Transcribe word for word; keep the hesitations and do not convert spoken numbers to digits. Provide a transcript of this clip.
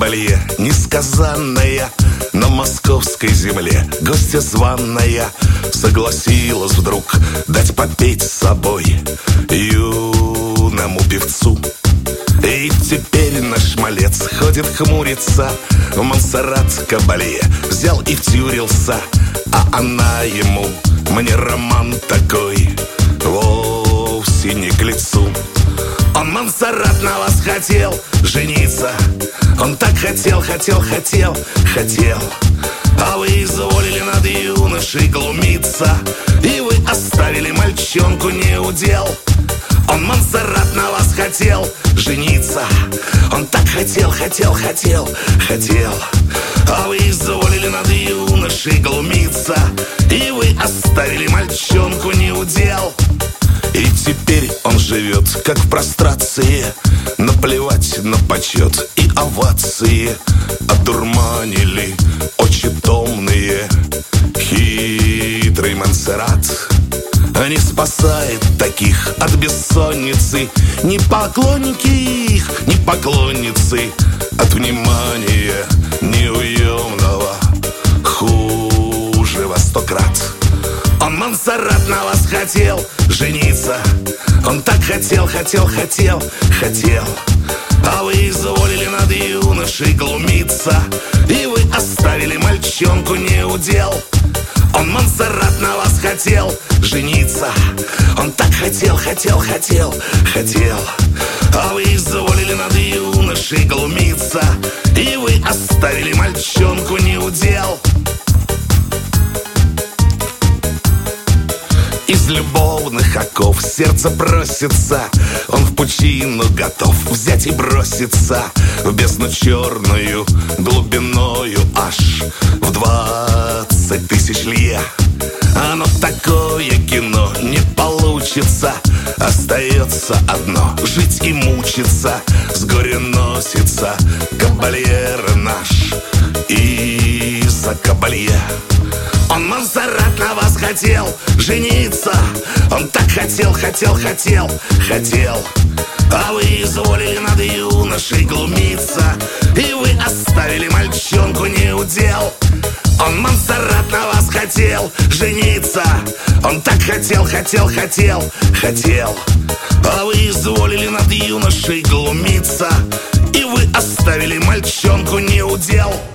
кабалье несказанная на московской земле, гостья званая согласилась вдруг дать попеть с собой юному певцу. И теперь наш малец ходит хмурится в Монсеррат Кабалье, взял и втюрился, а она ему: мне роман такой вовсе не к лицу. Он, Монсеррат, на вас хотел жениться, он так хотел, хотел, хотел, хотел, а вы изволили над юношей глумиться, и вы оставили мальчонку неудел. Он, Монсеррат, на вас хотел жениться, он так хотел, хотел, хотел, хотел, а вы изволили над юношей глумиться, и вы оставили мальчонку неудел. И теперь он живет, как в прострации, наплевать на почет и овации. Одурманили очи томные хитрый Монсеррат. Не спасает таких от бессонницы ни поклонники их, ни поклонницы от внимания неуемного, хуже во сто крат. Он, Монсеррат, на вас хотел жениться, он так хотел, хотел, хотел, хотел, а вы изволили над юношей глумиться, и вы оставили мальчонку неудел. Он, Монсеррат, на вас хотел жениться, он так хотел, хотел, хотел, хотел, а вы изволили над юношей глумиться, и вы оставили мальчонку неудел. Из любовных оков сердце просится, он в пучину готов взять и броситься в бездну черную глубиною аж в двадцать тысяч лье. Оно такое кино не получится, остается одно — жить и мучиться. С горя носится кабальер наш из-за кабалье. Он, Монсеррат, на вас хотел жениться, он так хотел, хотел, хотел, хотел, а вы изволили над юношей глумиться, и вы оставили мальчонку неудел. Он, Монсеррат, на вас хотел жениться, он так хотел, хотел, хотел, хотел, а вы изволили над юношей глумиться, и вы оставили мальчонку неудел.